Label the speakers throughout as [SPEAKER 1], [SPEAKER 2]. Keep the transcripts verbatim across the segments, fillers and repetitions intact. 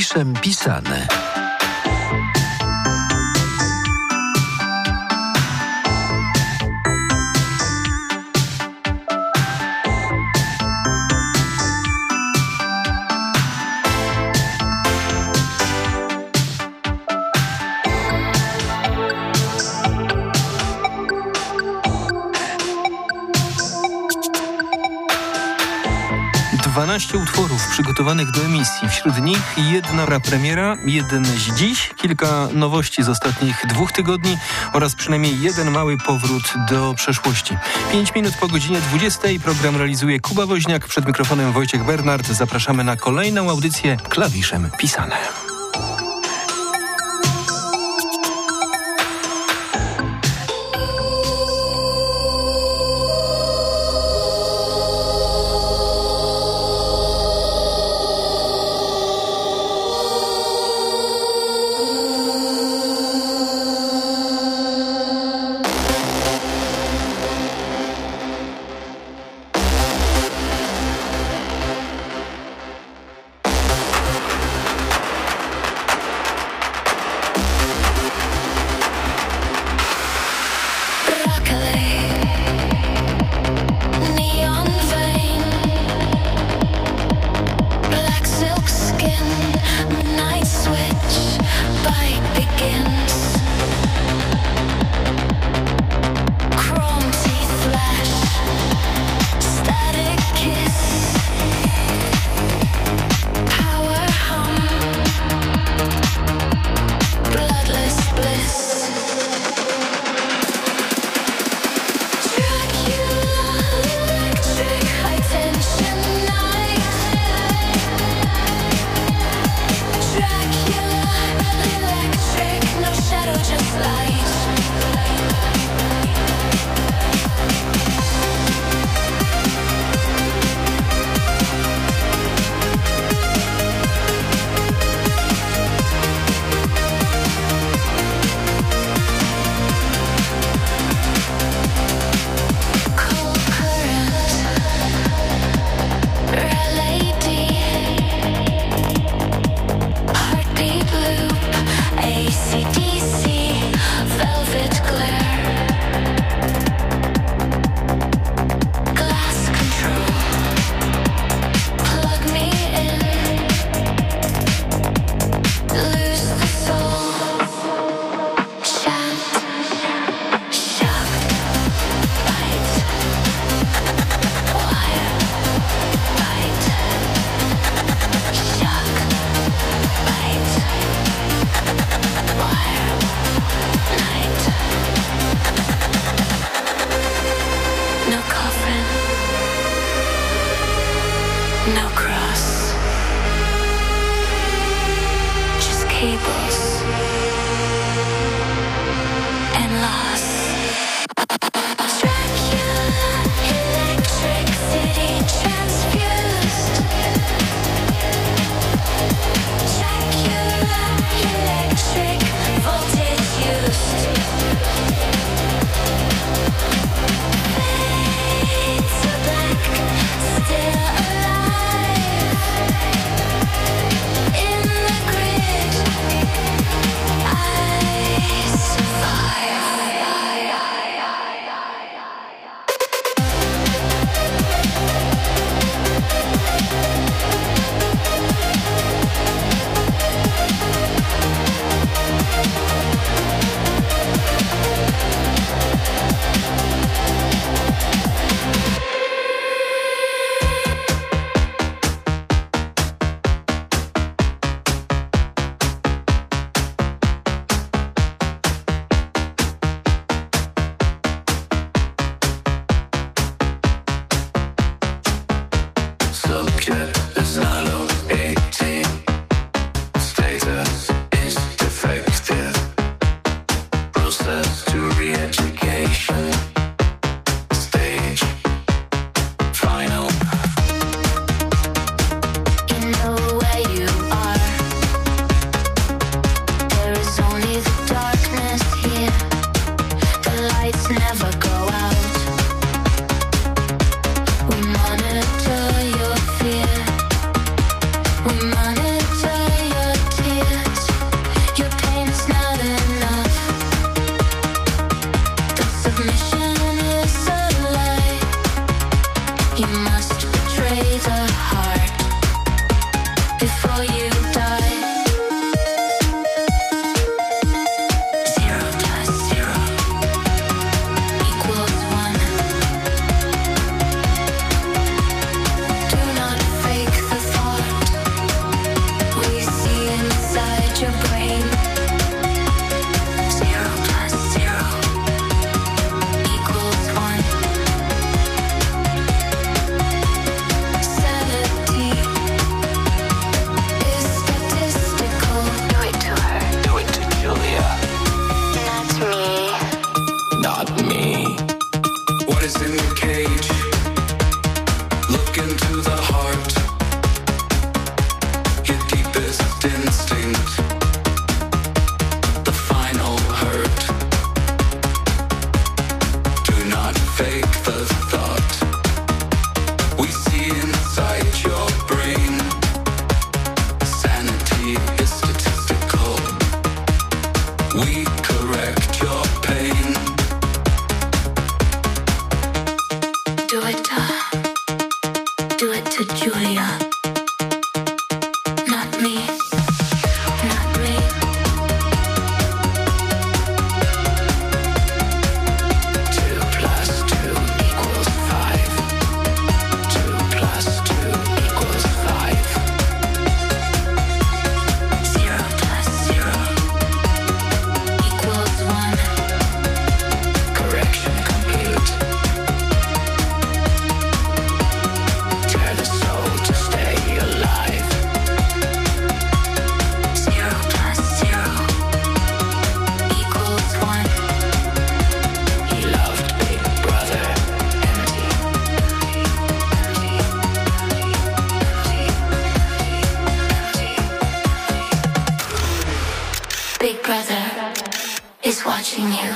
[SPEAKER 1] Klawiszem pisane.
[SPEAKER 2] dwanaście utworów przygotowanych do emisji. Wśród nich jedna premiera, jeden z dziś, kilka nowości z ostatnich dwóch tygodni oraz przynajmniej jeden mały powrót do przeszłości. Pięć minut po godzinie dwudziestej program realizuje Kuba Woźniak, przed mikrofonem Wojciech Bernard. Zapraszamy na kolejną audycję Klawiszem pisane.
[SPEAKER 3] In the grid
[SPEAKER 1] brother is watching you.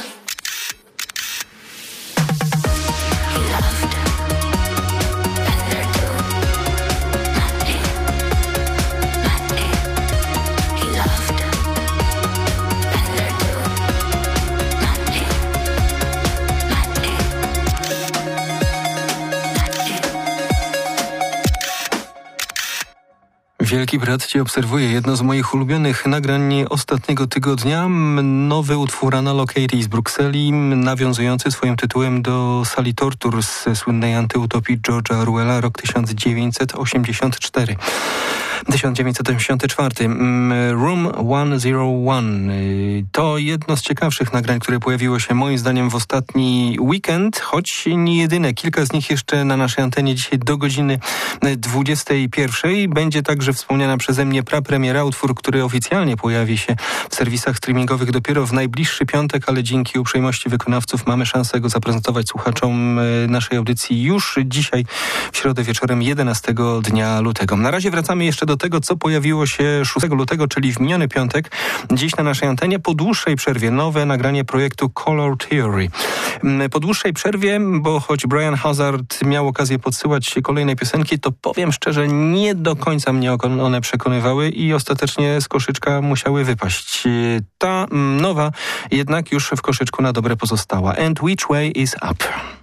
[SPEAKER 2] Wielki Brat Cię obserwuje. Jedno z moich ulubionych nagrań ostatniego tygodnia. Nowy utwór Anna Katie z Brukseli, nawiązujący swoim tytułem do sali tortur z słynnej antyutopii George'a Orwella, rok tysiąc dziewięćset osiemdziesiąty czwarty. tysiąc dziewięćset osiemdziesiąty czwarty. Room sto jeden. To jedno z ciekawszych nagrań, które pojawiło się moim zdaniem w ostatni weekend, choć nie jedyne. Kilka z nich jeszcze na naszej antenie dzisiaj do godziny dwudziestej pierwszej. Będzie także wspomniana przeze mnie prapremiera, utwór, który oficjalnie pojawi się w serwisach streamingowych dopiero w najbliższy piątek, ale dzięki uprzejmości wykonawców mamy szansę go zaprezentować słuchaczom naszej audycji już dzisiaj, w środę wieczorem jedenastego dnia lutego. Na razie wracamy jeszcze do tego, co pojawiło się szóstego lutego, czyli w miniony piątek. Dziś na naszej antenie po dłuższej przerwie nowe nagranie projektu Color Theory. Po dłuższej przerwie, bo choć Brian Hazard miał okazję podsyłać kolejne piosenki, to powiem szczerze, nie do końca mnie one przekonywały i ostatecznie z koszyczka musiały wypaść. Ta nowa jednak już w koszyczku na dobre pozostała. And Which Way Is Up?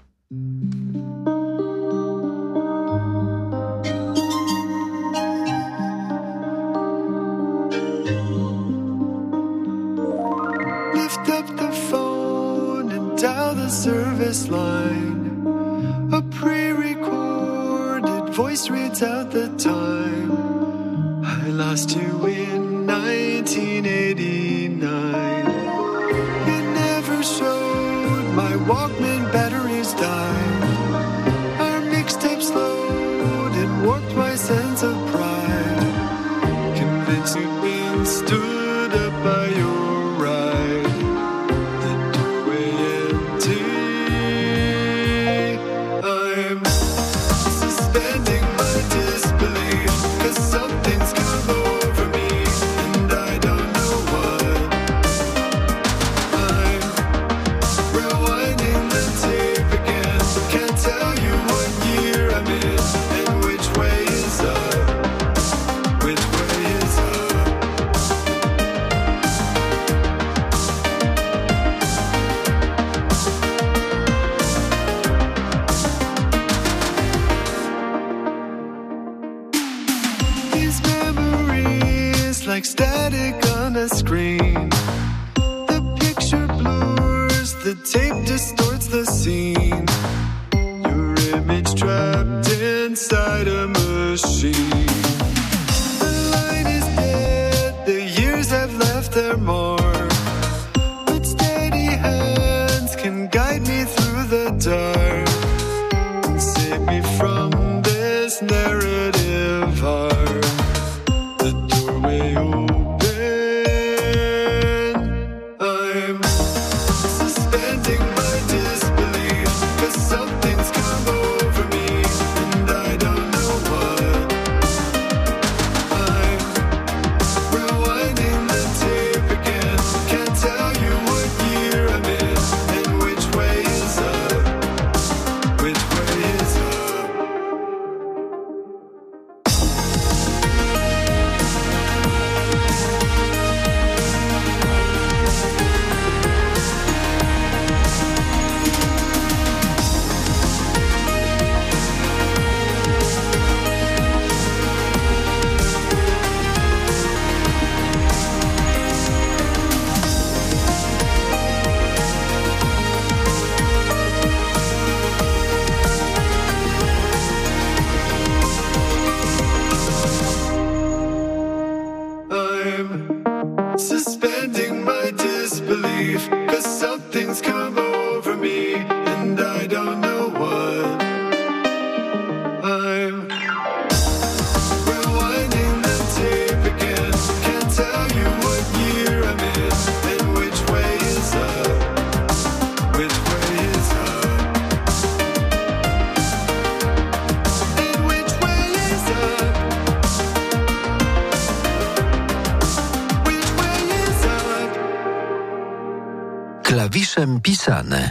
[SPEAKER 3] Lift up the phone and dial the service line. A pre-recorded voice reads out the time. I lost you in nineteen eighty-nine. You never showed, my Walkman batteries died. Our mixtape slowed and warped my sense of pride. Convinced you'd been stood up by your ride. The doorway empty. I'm suspending my disbelief, 'cause something's come over me and I don't know what. I'm rewinding the tape again. Can't tell you what year I'm in and which way is up. Which way is up? These memories like static on a screen. The picture blurs, the tape distorts the scene. Your image trapped inside a machine. The line is dead, the years have left their mark. But steady hands can guide me through the dark and save me from this narrative arc. The doorway open. I'm suspending my disbelief, 'cause something's come over me and I don't know what. I'm rewinding the tape again.
[SPEAKER 4] Klawiszem pisane.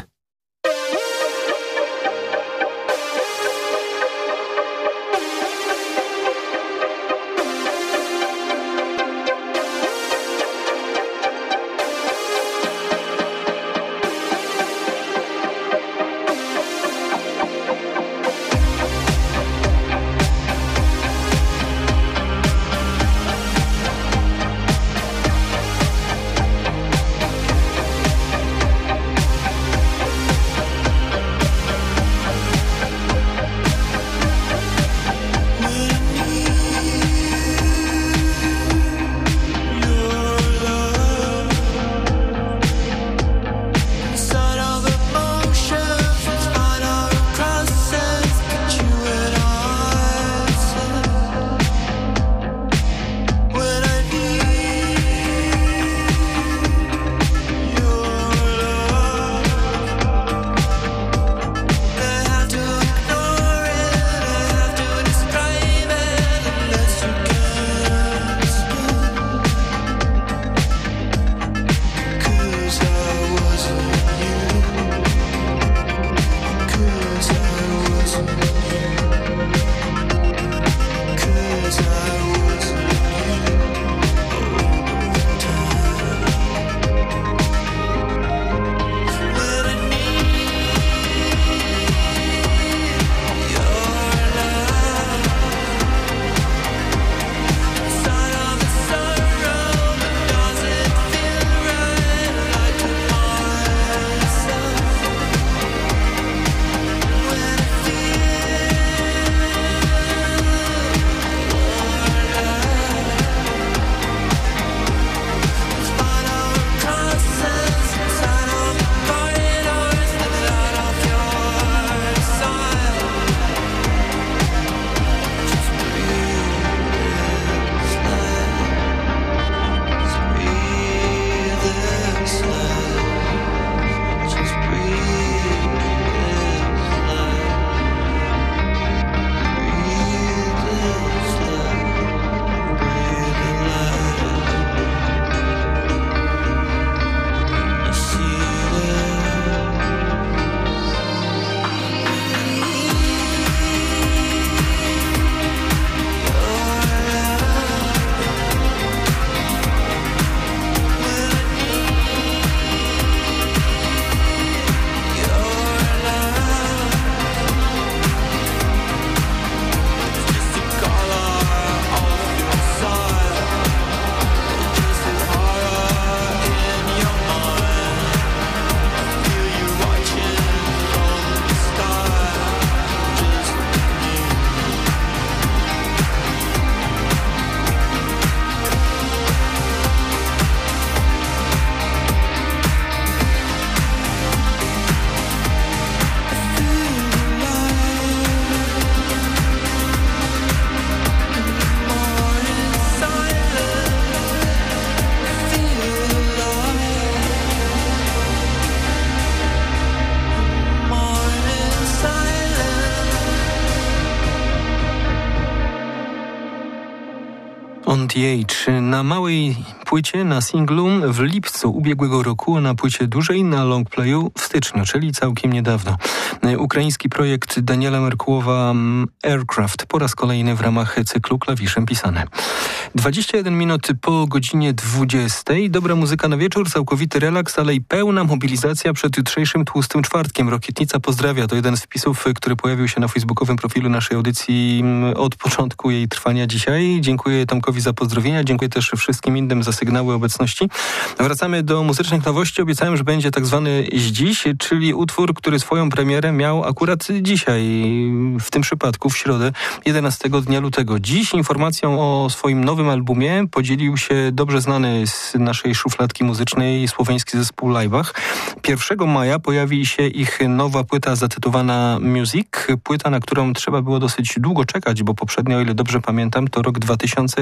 [SPEAKER 2] On the Edge na małej płycie, na singlu w lipcu ubiegłego roku, na płycie dużej, na longplayu w styczniu, czyli całkiem niedawno. Ukraiński projekt Daniela Merkułowa Aircraft po raz kolejny w ramach cyklu Klawiszem pisane. dwadzieścia jeden minut po godzinie dwudziestej. Dobra muzyka na wieczór, całkowity relaks, ale i pełna mobilizacja przed jutrzejszym tłustym czwartkiem. Rokietnica pozdrawia. To jeden z wpisów, który pojawił się na facebookowym profilu naszej audycji od początku jej trwania dzisiaj. Dziękuję Tomkowi za pozdrowienia. Dziękuję też wszystkim innym za sygnały obecności. Wracamy do muzycznych nowości. Obiecałem, że będzie tak zwany Zdziś, czyli utwór, który swoją premierę miał akurat dzisiaj, w tym przypadku w środę, jedenastego dnia lutego. Dziś informacją o swoim nowym albumie podzielił się dobrze znany z naszej szufladki muzycznej słoweński zespół Laibach. pierwszego maja pojawi się ich nowa płyta zatytułowana Music. Płyta, na którą trzeba było dosyć długo czekać, bo poprzednio, o ile dobrze pamiętam, to rok dwa tysiące czternasty.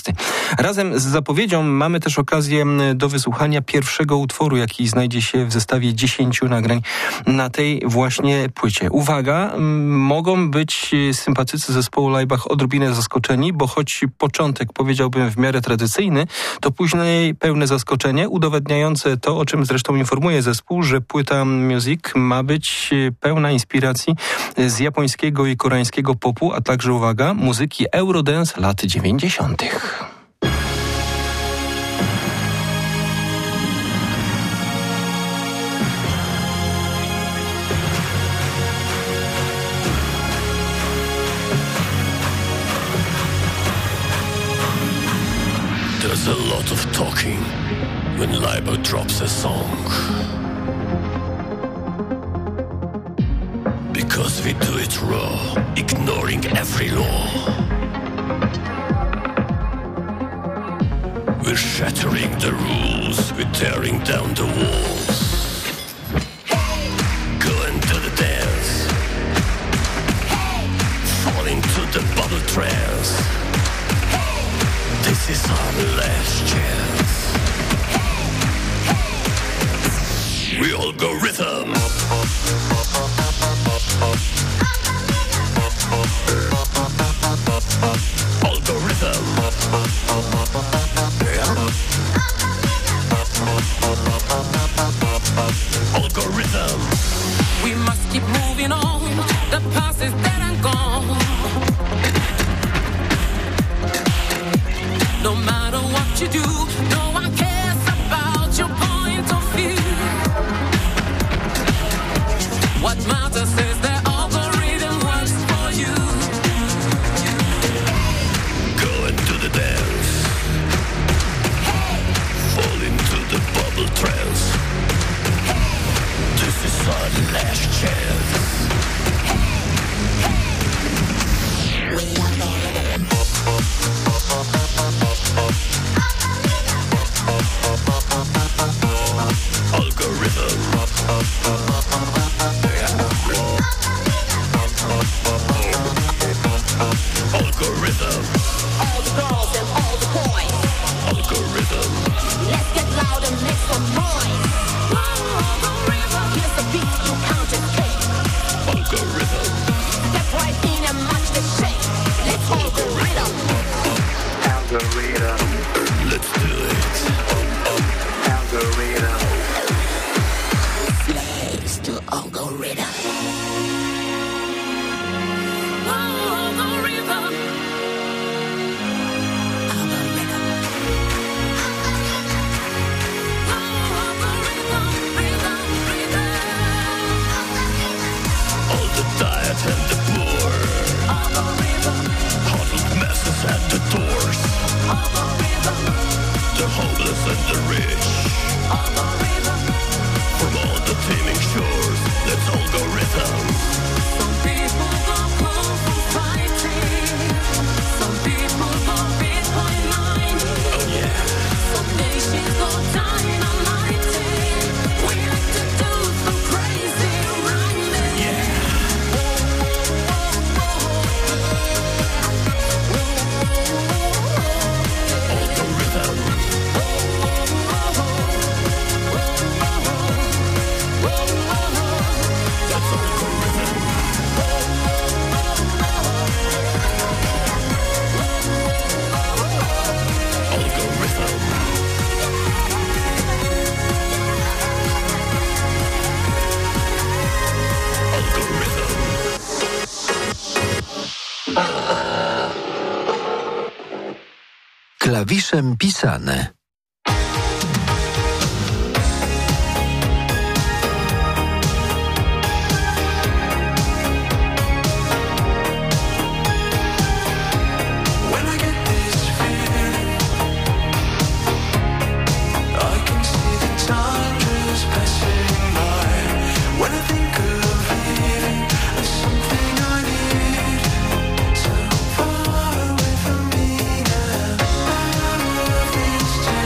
[SPEAKER 2] dwunasty. Razem z zapowiedzią mamy też okazję do wysłuchania pierwszego utworu, jaki znajdzie się w zestawie dziesięciu nagrań na tej właśnie płycie. Uwaga, mogą być sympatycy zespołu Laibach odrobinę zaskoczeni, bo choć początek powiedziałbym w miarę tradycyjny, to później pełne zaskoczenie, udowadniające to, o czym zresztą informuje zespół, że płyta Music ma być pełna inspiracji z japońskiego i koreańskiego popu, a także, uwaga, muzyki Eurodance lat dziewięćdziesiątych.
[SPEAKER 4] There's a lot of talking when Leiber drops a song, because we do it raw, ignoring every law. We're shattering the rules, we're tearing down the walls. Going to the dance, falling to the bubble trance. This is our last chance. We all go rhythm. All go rhythm. All go rhythm.
[SPEAKER 5] We must keep moving on. The past is dead and gone. No matter what you do, no one cares about your point of view. What matters is the algorithm works for you.
[SPEAKER 4] Go into the dance, fall into the bubble trance. This is our last chance. We are the algorithm. Algorithm.
[SPEAKER 6] All the girls and all the boys.
[SPEAKER 4] Algorithm.
[SPEAKER 6] Let's get loud and make some noise. Algorithm. Here's the beat you can't escape.
[SPEAKER 4] Algorithm.
[SPEAKER 6] Step right in and match the shape. Let's algorithm.
[SPEAKER 7] Algorithm.
[SPEAKER 4] Let's do it.
[SPEAKER 7] Algorithm.
[SPEAKER 6] Slaves to algorithm.
[SPEAKER 5] Algorithm.
[SPEAKER 4] All the diet and the poor, huddled masses at the doors, the homeless and the rich, from all the teeming shores, let's all go rhythm.
[SPEAKER 5] Some people go cold for fighting. Some people go Bitcoin mining.
[SPEAKER 4] Oh yeah,
[SPEAKER 5] Some nations go dynamiting. We like to do some crazy rhyming.
[SPEAKER 4] yeah. All go rhythm. Let's all go rhythm. All go rhythm. All go rhythm.
[SPEAKER 8] Klawiszem pisane.
[SPEAKER 3] When I get this feeling, I can see the time just passing by. When I think of leaving, there's something I need. So far away from me now. Out of this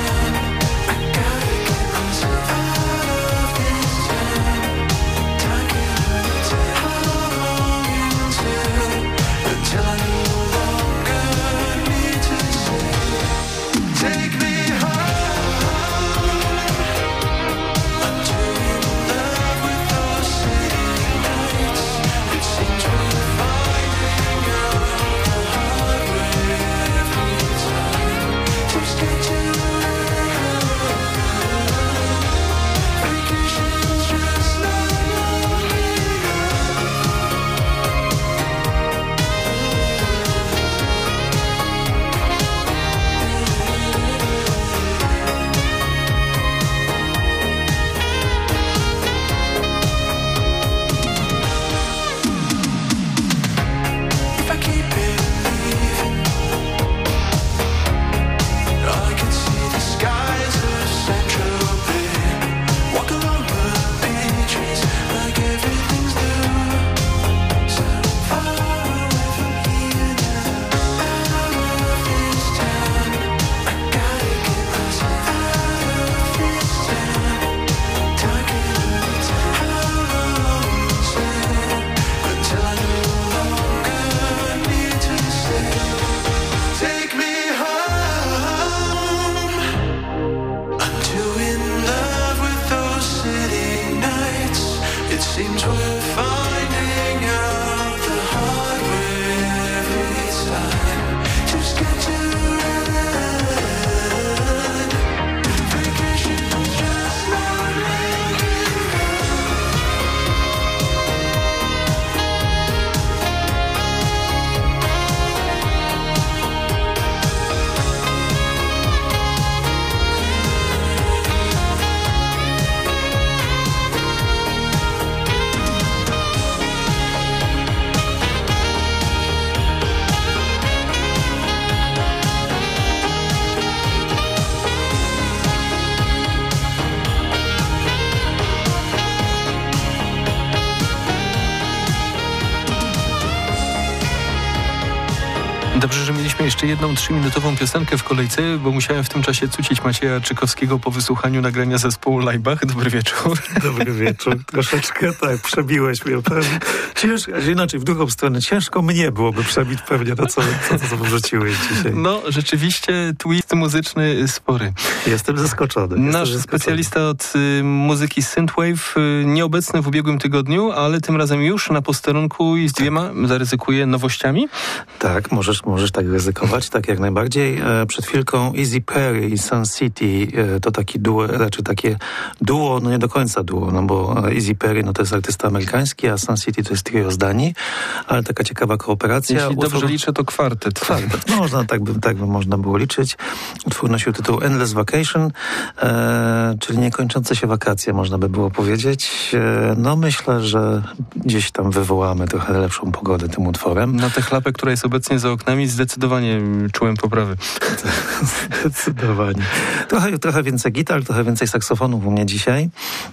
[SPEAKER 2] Dobrze, że mieliśmy jeszcze jedną trzyminutową piosenkę w kolejce, bo musiałem w tym czasie cucić Macieja Czykowskiego po wysłuchaniu nagrania zespołu Laibach. Dobry wieczór.
[SPEAKER 7] Dobry wieczór. Troszeczkę tak, przebiłeś mnie pewnie. Ciężko, inaczej w drugą stronę, ciężko mnie byłoby przebić pewnie to, co, co, co wrzuciłeś dzisiaj.
[SPEAKER 2] No, rzeczywiście twist muzyczny spory.
[SPEAKER 7] Jestem zaskoczony. Jestem
[SPEAKER 2] Nasz
[SPEAKER 7] zaskoczony.
[SPEAKER 2] specjalista od y, muzyki synthwave, y, nieobecny w ubiegłym tygodniu, ale tym razem już na posterunku i z dwiema zaryzykuje nowościami.
[SPEAKER 7] Tak, możesz, możesz tak ryzykować, tak jak najbardziej. E, przed chwilką Easy Perry i Sun City e, to taki duo, raczej takie duo, no nie do końca duo, no bo Easy Perry no to jest artysta amerykański, a Sun City to jest trio z Danii, ale taka ciekawa kooperacja.
[SPEAKER 2] Jeśli dobrze
[SPEAKER 7] Utwór...
[SPEAKER 2] liczę, to kwartet.
[SPEAKER 7] Kwartet, no, można, tak, by, tak by można było liczyć. Utwór nosił tytuł Endless Vacation, e, czyli niekończące się wakacje, można by było powiedzieć. E, no myślę, że gdzieś tam wywołamy trochę lepszą pogodę tym utworem.
[SPEAKER 2] Na tę chlapę, która jest obecnie za oknami, zdecydowanie czułem poprawy.
[SPEAKER 7] Zdecydowanie. Trochę, trochę więcej gitar, trochę więcej saksofonów u mnie dzisiaj.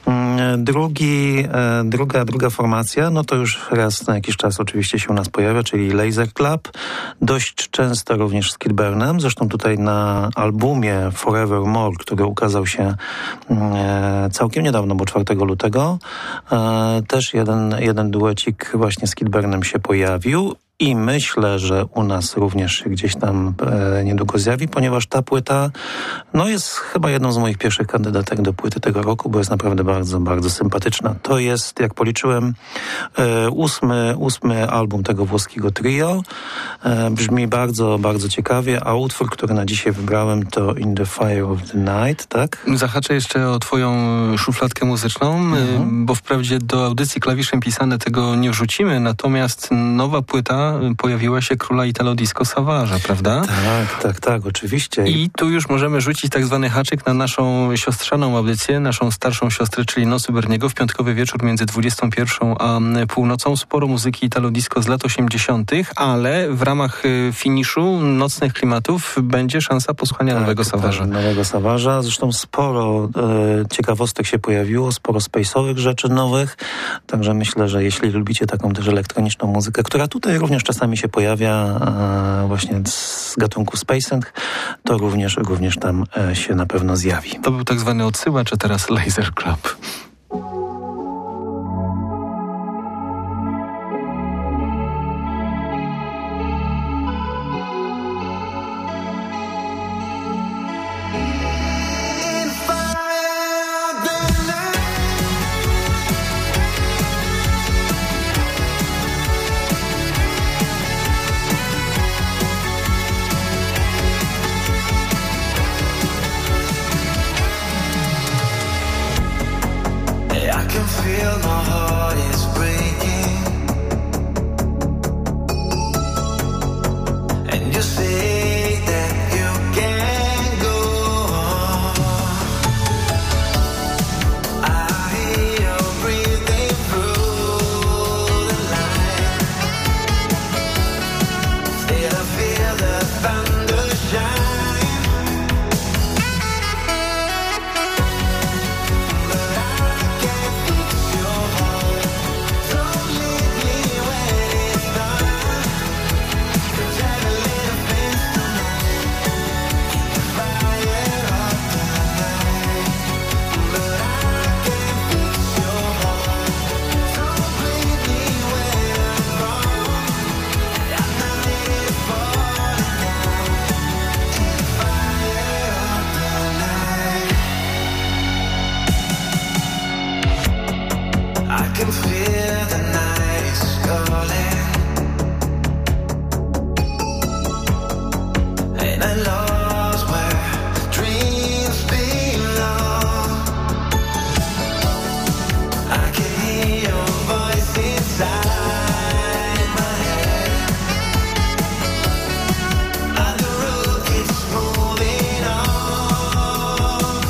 [SPEAKER 7] Drugi, druga, druga formacja, no to już raz na jakiś czas oczywiście się u nas pojawia, czyli Laser Club. Dość często również z Kilburnem. Zresztą tutaj na albumie Forevermore, który ukazał się całkiem niedawno, bo czwartego lutego, też jeden, jeden duecik właśnie z Kilburnem się pojawił. I myślę, że u nas również się gdzieś tam e, niedługo zjawi, ponieważ ta płyta no jest chyba jedną z moich pierwszych kandydatek do płyty tego roku, bo jest naprawdę bardzo, bardzo sympatyczna. To jest, jak policzyłem, e, ósmy, ósmy album tego włoskiego trio. E, brzmi bardzo, bardzo ciekawie, a utwór, który na dzisiaj wybrałem, to In the Fire of the Night, tak?
[SPEAKER 2] Zahaczę jeszcze o twoją szufladkę muzyczną, mhm. bo wprawdzie do audycji Klawiszem Pisane tego nie wrzucimy, natomiast nowa płyta pojawiła się Króla Italo Disco Savage'a, prawda?
[SPEAKER 7] Tak, tak, tak, oczywiście.
[SPEAKER 2] I tu już możemy rzucić tak zwany haczyk na naszą siostrzaną audycję, naszą starszą siostrę, czyli Nocy Berniego, w piątkowy wieczór między dwudziestą pierwszą a północą. Sporo muzyki Italo Disco z lat osiemdziesiątych, ale w ramach finiszu Nocnych Klimatów będzie szansa posłuchania tak, nowego Savage'a.
[SPEAKER 7] Tak, nowego Savage'a. Zresztą sporo e, ciekawostek się pojawiło, sporo space'owych rzeczy nowych, także myślę, że jeśli lubicie taką też elektroniczną muzykę, która tutaj również czasami się pojawia e, właśnie z gatunku Spacing, to również, również tam e, się na pewno zjawi.
[SPEAKER 2] To był tak zwany odsyłacz, a teraz Laser Club.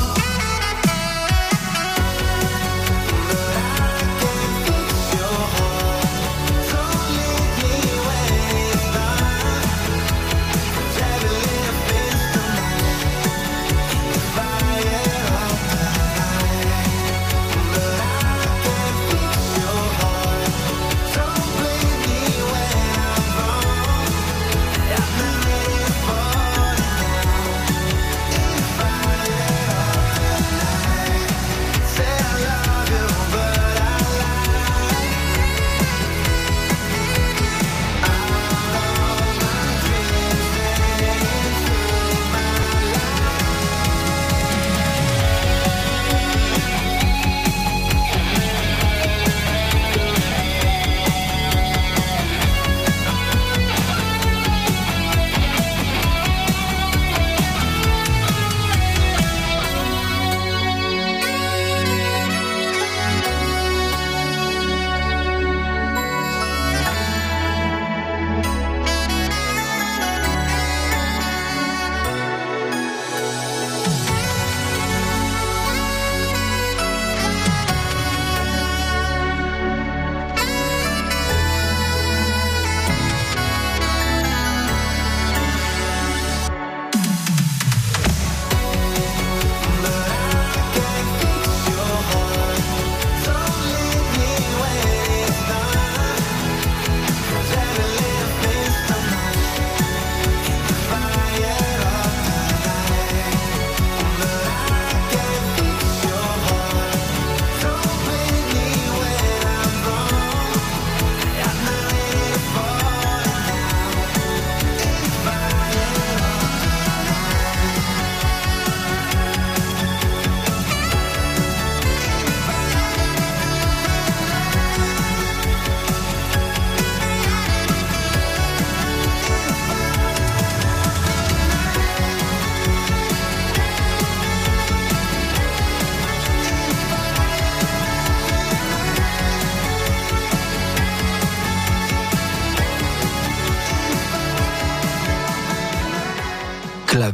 [SPEAKER 9] Your heart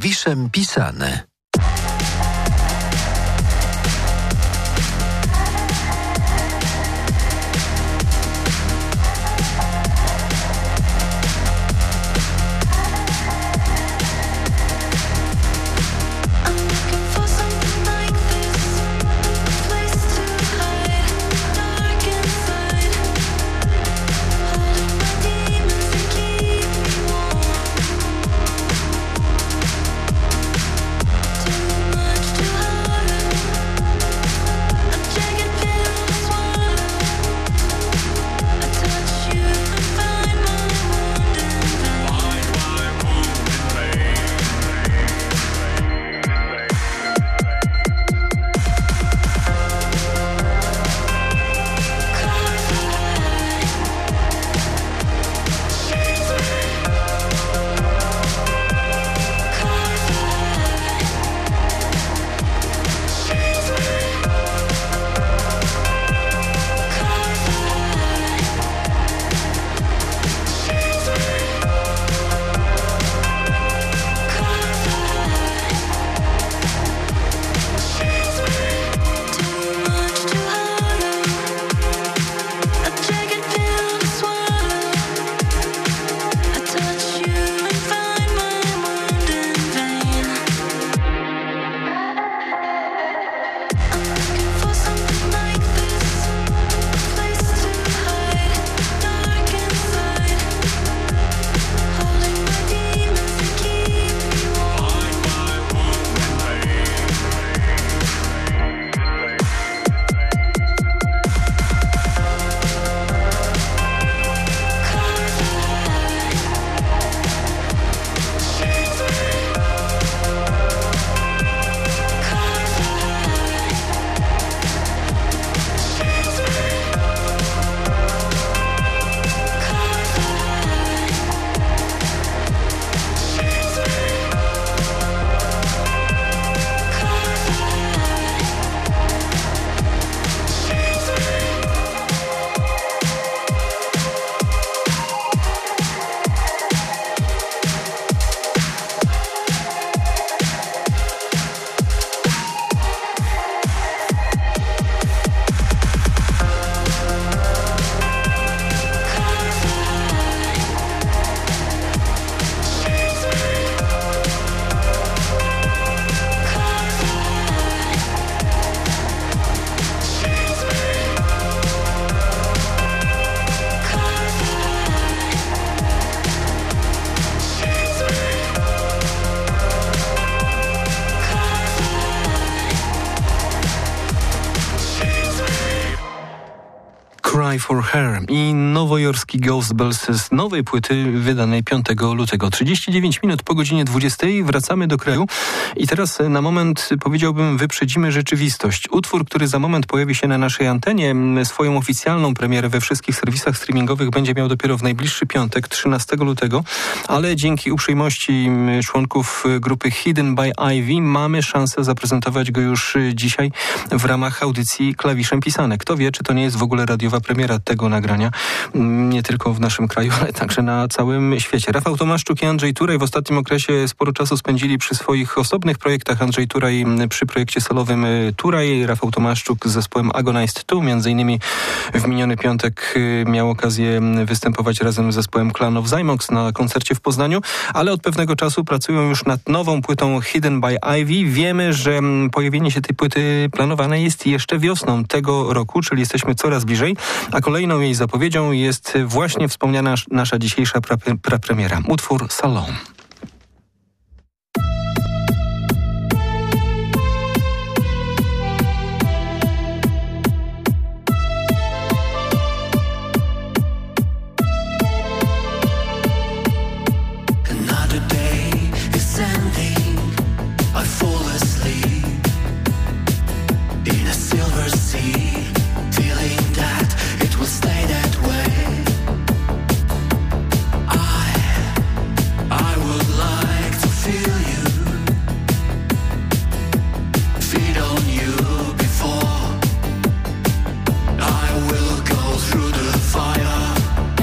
[SPEAKER 8] klawiszem pisane.
[SPEAKER 2] Cry for Her i nowojorski Ghost Bells z nowej płyty wydanej piątego lutego. trzydzieści dziewięć minut po godzinie dwudziestej wracamy do kraju i teraz na moment, powiedziałbym, wyprzedzimy rzeczywistość. Utwór, który za moment pojawi się na naszej antenie, swoją oficjalną premierę we wszystkich serwisach streamingowych będzie miał dopiero w najbliższy piątek, trzynastego lutego, ale dzięki uprzejmości członków grupy Hidden by Ivy mamy szansę zaprezentować go już dzisiaj w ramach audycji Klawiszem Pisane. Kto wie, czy to nie jest w ogóle radiowa premiera tego nagrania, nie tylko w naszym kraju, ale także na całym świecie. Rafał Tomaszczuk i Andrzej Turaj w ostatnim okresie sporo czasu spędzili przy swoich osobnych projektach. Andrzej Turaj przy projekcie solowym Turaj, Rafał Tomaszczuk z zespołem Agonized two. Między innymi w miniony piątek miał okazję występować razem z zespołem Clan of Zymox na koncercie w Poznaniu, ale od pewnego czasu pracują już nad nową płytą Hidden by Ivy. Wiemy, że pojawienie się tej płyty planowane jest jeszcze wiosną tego roku, czyli jesteśmy coraz bliżej, a kolejną jej zapowiedzią jest właśnie wspomniana nasza dzisiejsza pra- pra- premiera. Utwór Salon.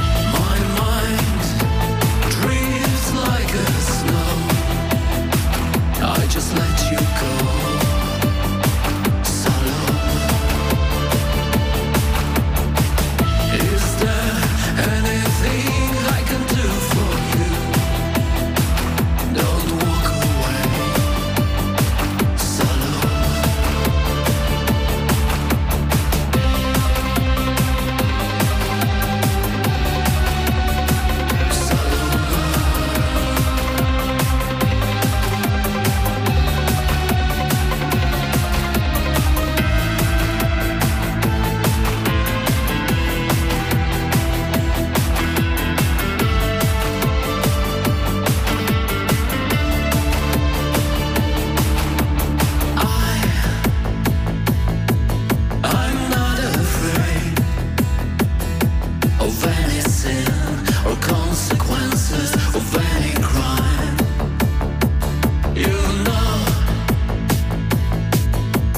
[SPEAKER 3] Dreams like a snow.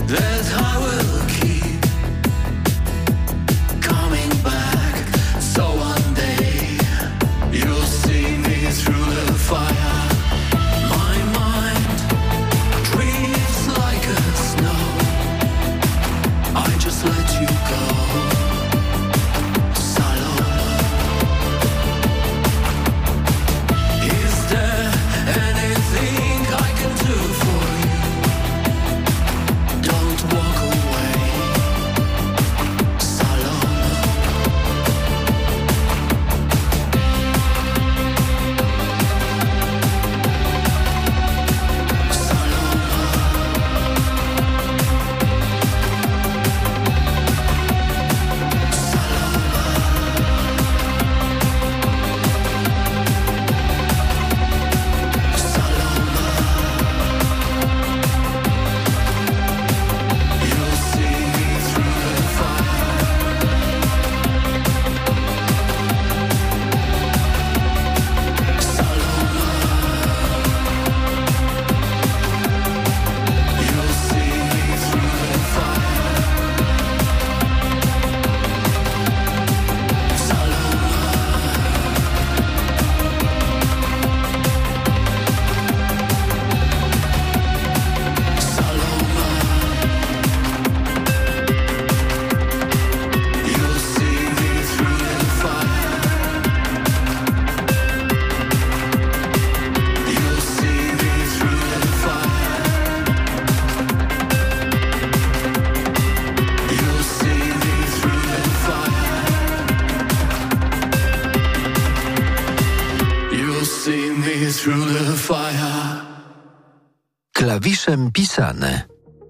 [SPEAKER 3] that I will keep coming back. So one day you'll see me through the fire. My mind drifts like a snow. I just let you go. Salome. Is there anything I can do for you? Don't walk away. Salome. You'll see me through the fire. Salome. You'll see me through the fire. You'll see me through the fire. You'll see me through the fire. You'll see me through the fire. You'll see me through the fire.
[SPEAKER 8] Klawiszem pisane.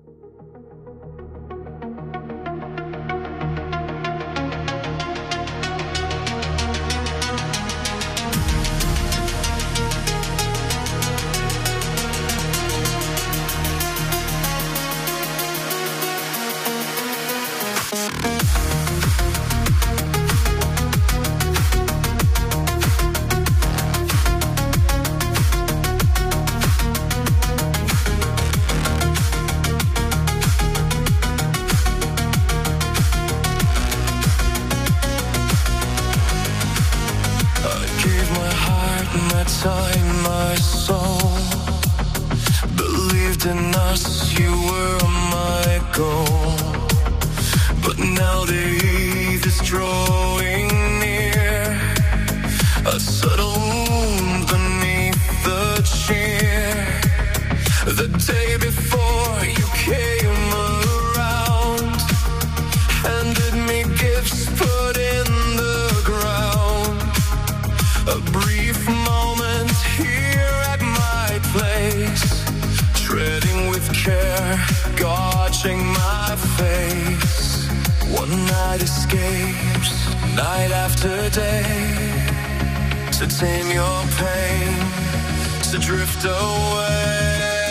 [SPEAKER 3] I gave my heart, my time, my soul. Believed in us, you were my goal. But now the eve is drawing near. A subtle wound beneath the cheer. The day before you came around, handed me gifts put in the ground. A brief moment here at my place, treading with care, guarding my face. One night escapes, night after day, to tame your pain, to drift away.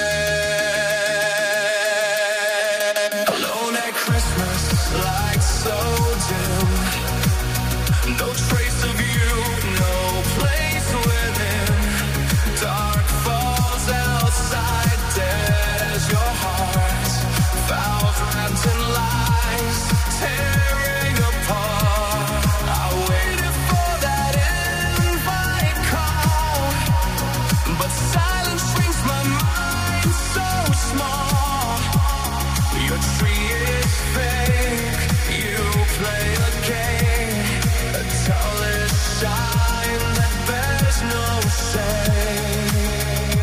[SPEAKER 3] Alone at Christmas, lights so dim. No trace of you, no place within. Dark falls outside, dead as your heart. Vows wrapped in lies, tearing apart. I waited for that invite call, but silence shrinks my mind so small. Your tree is fake, you play a game. A tallest shine that bears no shame.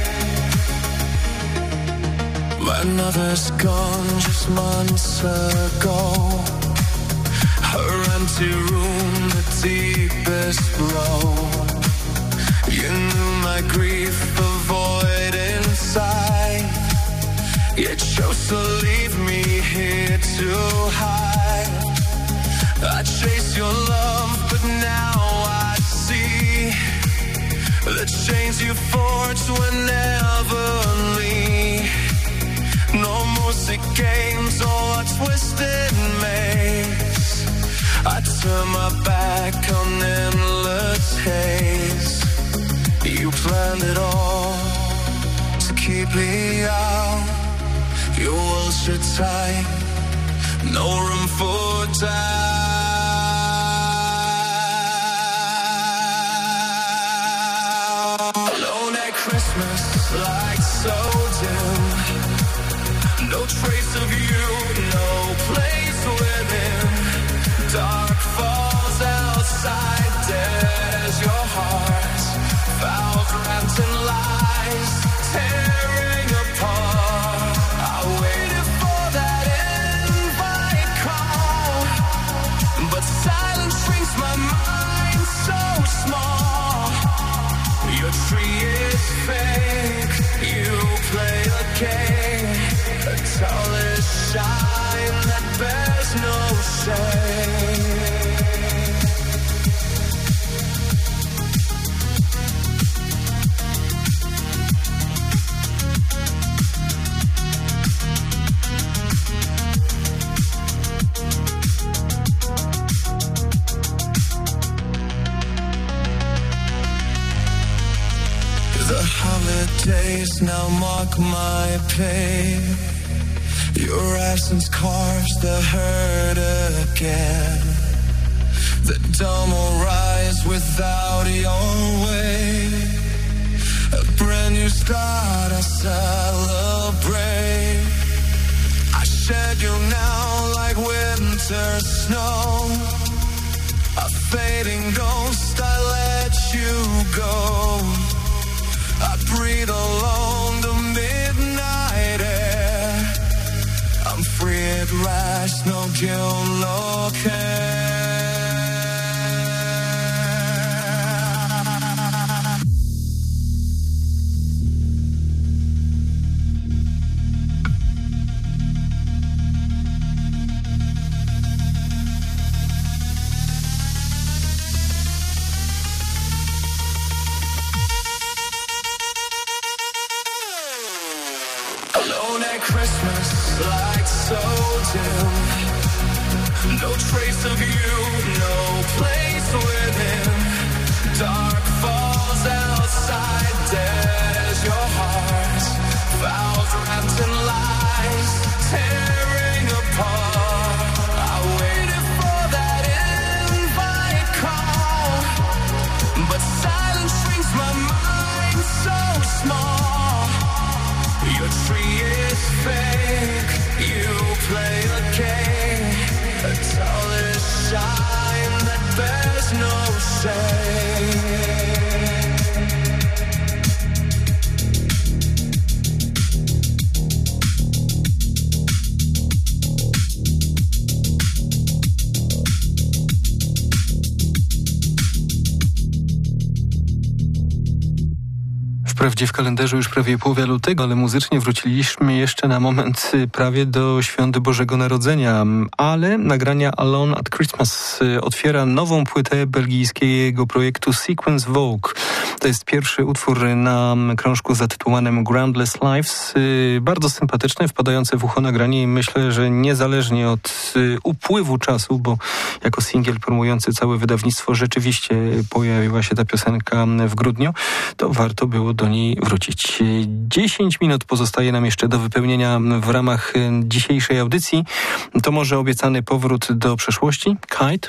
[SPEAKER 3] My mother's gone just months ago. Her empty room, the deepest blow. You knew my grief, the void inside. Yet chose to leave me here to hide. I chase your love, but now I see the chains you forged were never me. No music games or a twisted maze. I turn my back on endless haze. You planned it all to keep me out. You will you tight, no room for doubt. Alone at Christmas, lights so dim, no trace of you, no place within. Dark falls outside, dead as your heart. Vows wrapped in lies, tearing apart. I waited for that invite call, but silence shrinks my mind so small. Your tree is fake, you play a game, a tallest shine that bears no shame. The holidays now mark my pain. Your absence carves the hurt again. The dawn will rise without your way. A brand new start, I celebrate. I shed you now like winter snow. A fading ghost, I let you go. I breathe alone the midnight air. I'm free at last, no guilt, no care. Christmas, lights so dim, no trace of you, no place within. Dark falls outside, dead as your heart. Vows wrapped in lies, tearing apart. I waited for that invite call, but silence shrinks my mind so small. Your tree is fake, you play a game, a tallest shine that bears no shame.
[SPEAKER 2] Wprawdzie w kalendarzu już prawie połowa lutego, ale muzycznie wróciliśmy jeszcze na moment prawie do świąt Bożego Narodzenia. Ale nagrania Alone at Christmas otwiera nową płytę belgijskiego projektu Sequence Vogue. To jest pierwszy utwór na krążku zatytułowanym Groundless Lives. Bardzo sympatyczne, wpadające w ucho nagranie i myślę, że niezależnie od upływu czasu, bo jako singiel promujący całe wydawnictwo rzeczywiście pojawiła się ta piosenka w grudniu, to warto było do niej wrócić. dziesięć minut pozostaje nam jeszcze do wypełnienia w ramach dzisiejszej audycji. To może obiecany powrót do przeszłości? Kite?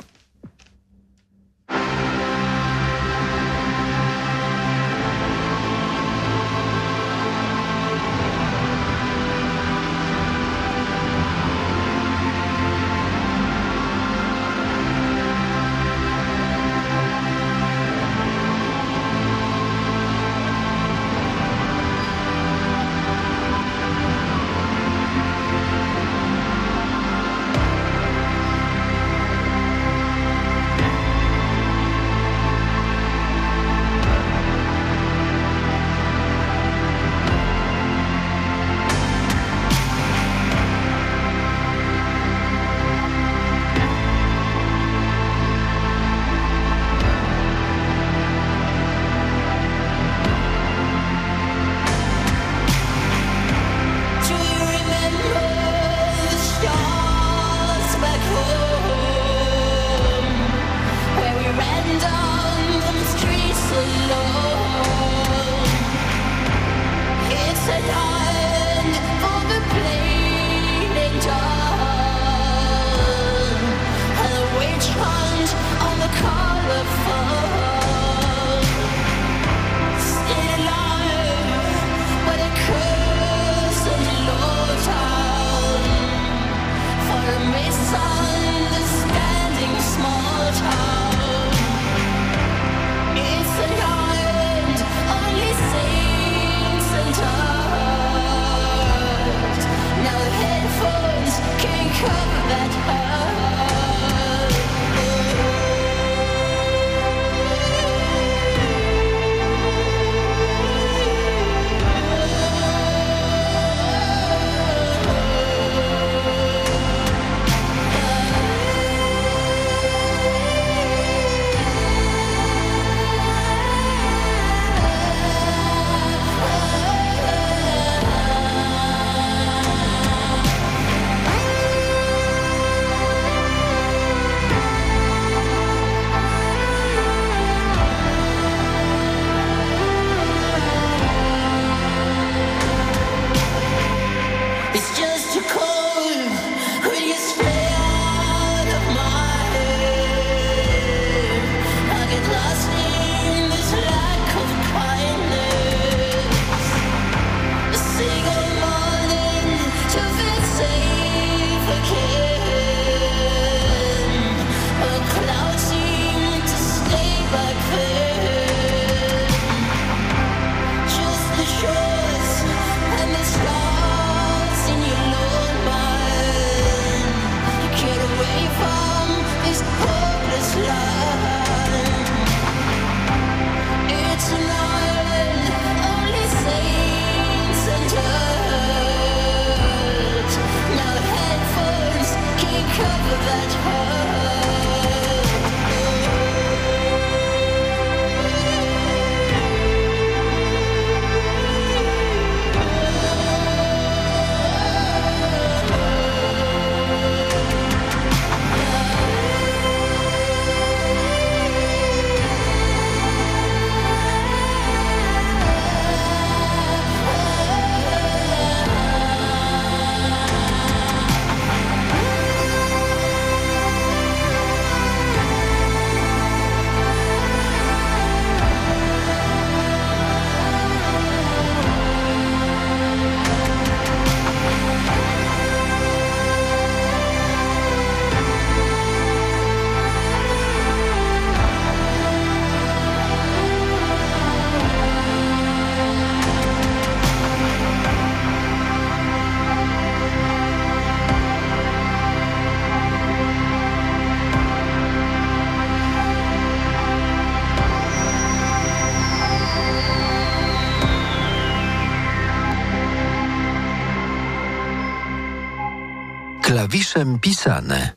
[SPEAKER 8] Klawiszem pisane.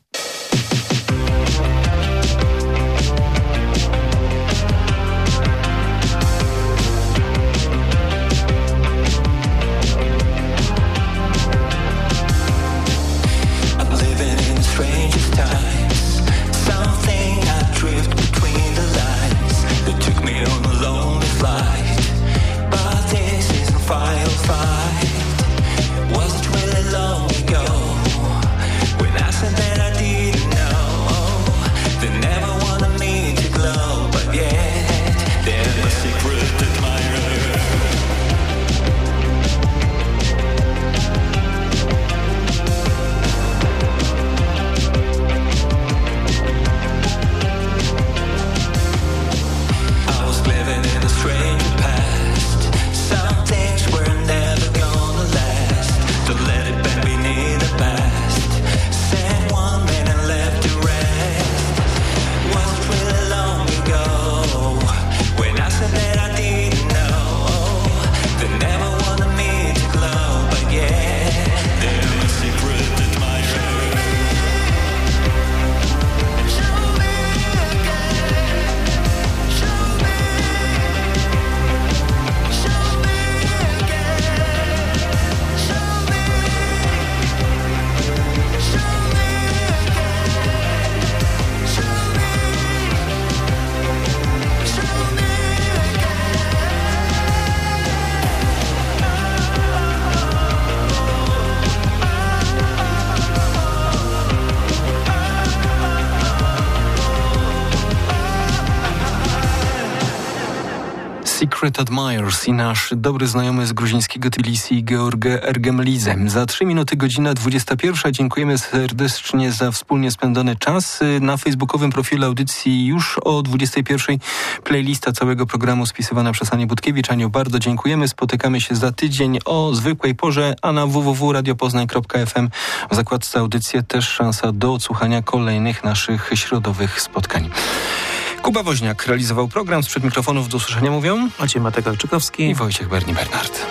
[SPEAKER 2] Secret Admirers i nasz dobry znajomy z gruzińskiego Tbilisi George Ergemlize. Za trzy minuty godzina dwudziesta pierwsza. Dziękujemy serdecznie za wspólnie spędzony czas. Na facebookowym profilu audycji już o dwudziestej pierwszej playlista całego programu spisywana przez Anię Budkiewicz. Aniu, bardzo dziękujemy. Spotykamy się za tydzień o zwykłej porze, a na w w w kropka radio poznań kropka f m w zakładce audycje też szansa do odsłuchania kolejnych naszych środowych spotkań. Kuba Woźniak realizował program. Sprzed mikrofonów do usłyszenia mówią
[SPEAKER 7] Maciej Matek-Alczykowski
[SPEAKER 2] i Wojciech Berni-Bernard.